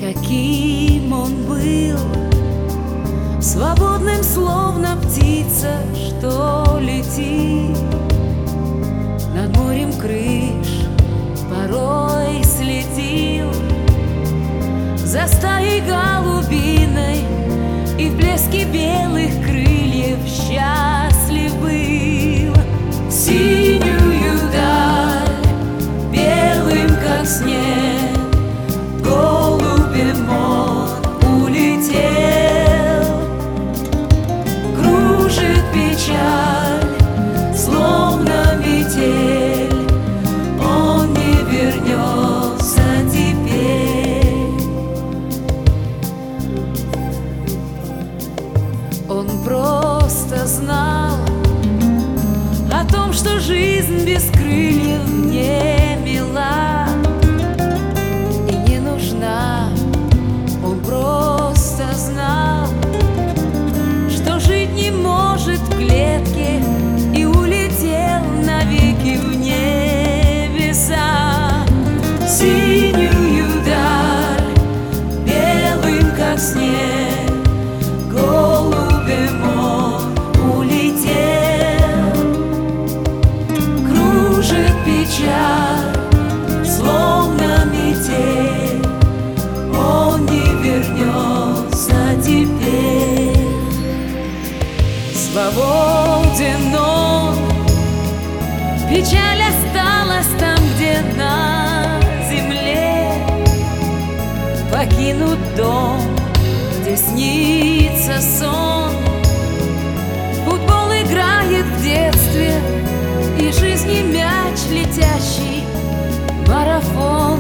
каким он был, свободным, словно птица, что летит над морем крыш, порой следил за стаей голубиной, и в блеске белых крыльев счастлив был. Синюю даль, белым как снег, голубем он улетел. Кружит печаль, словно метель, он не вернется теперь. Он просто знал о том, что жизнь без крыльев не мила и не нужна. Он просто знал, что жить не может в клетке, и улетел навеки в небеса. Синюю даль, белым как снег, голубем он улетел. Кружит печаль, словно метель, он не вернется теперь. Свободен он, печаль осталась там, где на земле. Покинут дом, где снится сон, футбол играет в детстве, и жизни мяч летящий марафон.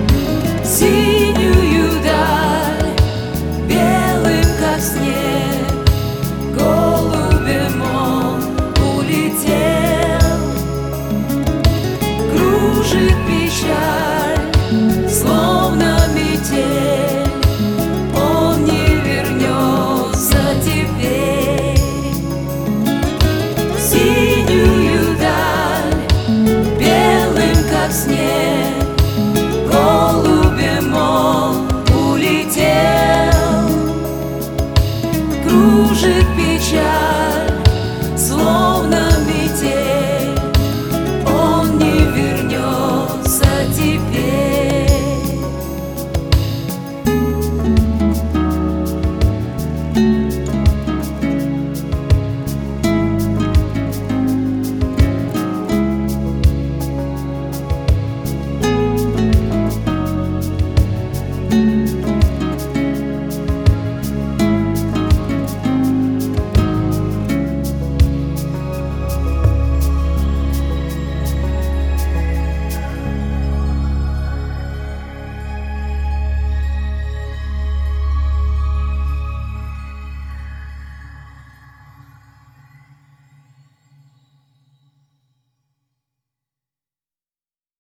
Синюю даль, белым как снег, голубем он улетел. Кружит печаль, словно метель,